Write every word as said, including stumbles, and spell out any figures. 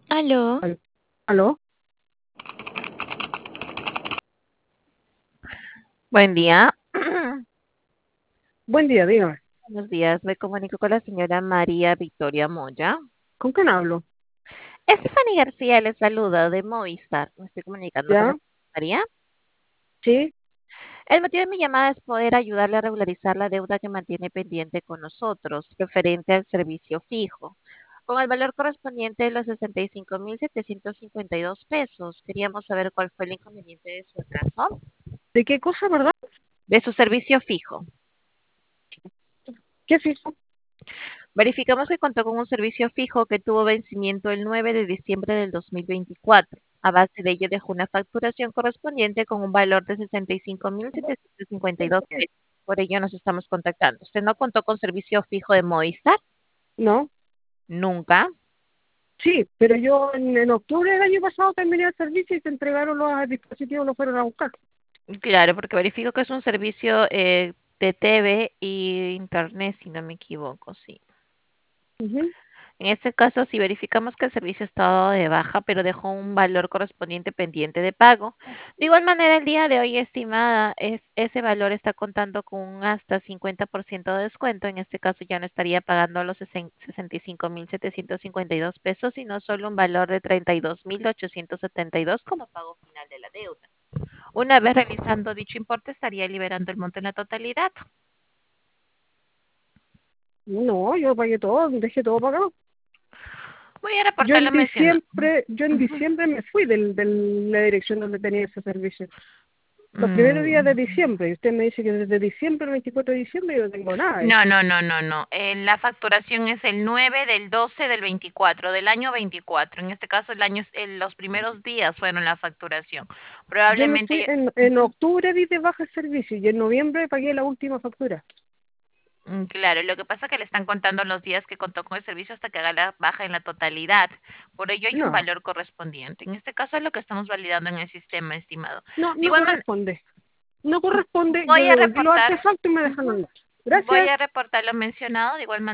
Aló, Al- ¿Aló? buen día. Buen día, dígame. Buenos días, me comunico con la señora María Victoria Moya. ¿Con quién hablo? Stephanie García le saluda de Movistar. Me estoy comunicando con la ¿Ya? señora María. ¿Sí? El motivo de mi llamada es poder ayudarle a regularizar la deuda que mantiene pendiente con nosotros, referente al servicio fijo, con el valor correspondiente de los sesenta y cinco mil setecientos cincuenta y dos pesos. Queríamos saber cuál fue el inconveniente de su caso, ¿De qué cosa, verdad? de su servicio fijo. ¿Qué fijo? Verificamos que contó con un servicio fijo que tuvo vencimiento el nueve de diciembre del dos mil veinticuatro. A base de ello dejó una facturación correspondiente con un valor de sesenta y cinco mil setecientos cincuenta y dos pesos. Por ello nos estamos contactando. ¿Usted no contó con servicio fijo de Movistar? No. Nunca. Sí, pero yo en, en octubre del año pasado terminé el servicio y te entregaron los dispositivos, los fueron a buscar. Claro, porque verifico que es un servicio eh, de T V y Internet, si no me equivoco, sí. Ujú. En este caso, si verificamos que el servicio está dado de baja, pero dejó un valor correspondiente pendiente de pago. De igual manera, el día de hoy, estimada, es, ese valor está contando con un hasta cincuenta por ciento de descuento. En este caso, ya no estaría pagando los sesenta y cinco mil setecientos cincuenta y dos pesos, sino solo un valor de treinta y dos mil ochocientos setenta y dos como pago final de la deuda. Una vez realizando dicho importe, estaría liberando el monto en la totalidad. No, yo pagué todo, dejé todo pagado. Voy a Yo reportar en lo mencionado. diciembre, yo en diciembre me fui del, del- la dirección donde tenía ese servicio. Los primeros días de Mm, diciembre, y usted me dice que desde diciembre, el veinticuatro de diciembre, yo no tengo nada de No, eso. no, no, no, no. Eh, la facturación es el nueve del doce del veinticuatro, del año veinticuatro. En este caso, el año, el- los primeros días fueron la facturación. Yo me Probablemente, fui yo- en, en Ujú. octubre, di de baja el servicio y en noviembre pagué la última factura. Mm, claro, lo que pasa es que le están contando los días que contó con el servicio hasta que haga la baja en la totalidad. Por ello hay un No, valor correspondiente. En este caso es lo que estamos validando en el sistema, estimado. no, De no igual manera, corresponde. No corresponde, yo voy a devolví los reportar, artefactos y me dejan ujú, andar. voy Gracias. a reportar lo mencionado. De igual manera.